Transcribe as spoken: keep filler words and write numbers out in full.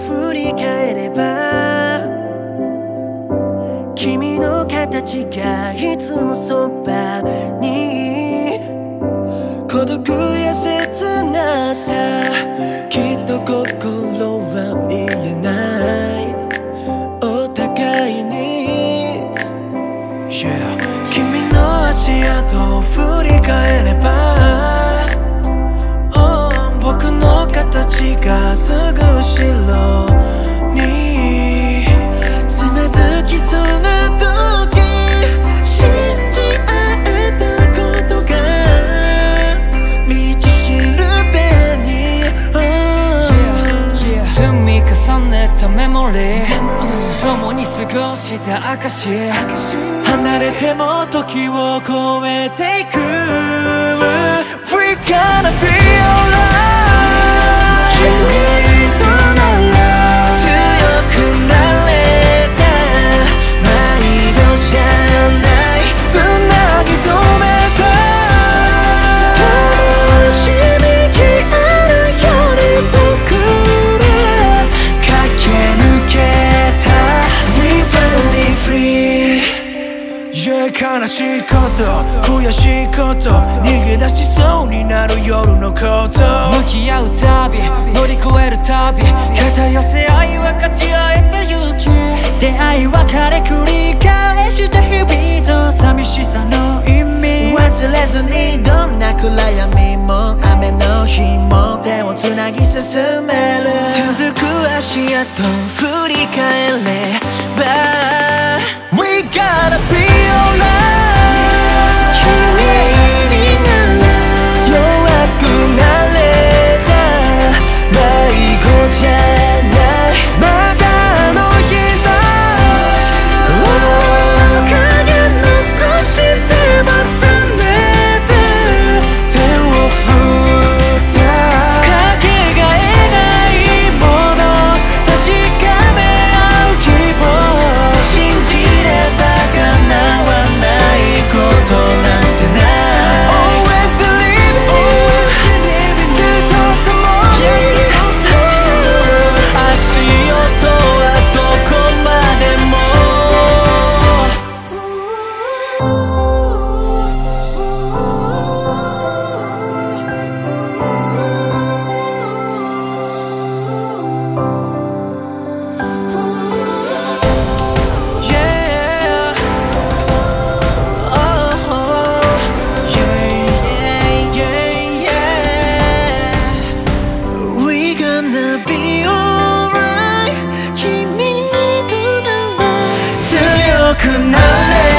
振り返れば君の形がいつもそばに孤独や切なさきっと心は見えないお互いに、yeah. 君の足跡を振り返れば、oh, 僕の形がすぐ後ろにつまずきそうな時信じ合えたことが道しるべに、oh. yeah, yeah. 積み重ねたメモリー共に過ごした証離れても時を超えていく We're gonna be alright 君となら強くなれた迷子じゃないつなぎ止めた楽しみきあるより僕ら駆け抜けた We finally free Yeah 悲しいこと悔しいこと逃げ出しそうになる夜のこと向き合うたび乗り越えるたび肩寄せ合い分かち合えた勇気出会い別れ繰り返した日々と寂しさの意味忘れずにどんな暗闇も雨の日も手をつなぎ進める続く足跡振り返れば We gotta be alright 君になら弱くなれた迷子じゃないまたあの日の面影残してまたねて手を振ったかけがえないもの確かめ合う希望信じれば叶わないことなんてない Always believe it ずっと共に足音はどこまでもくなれ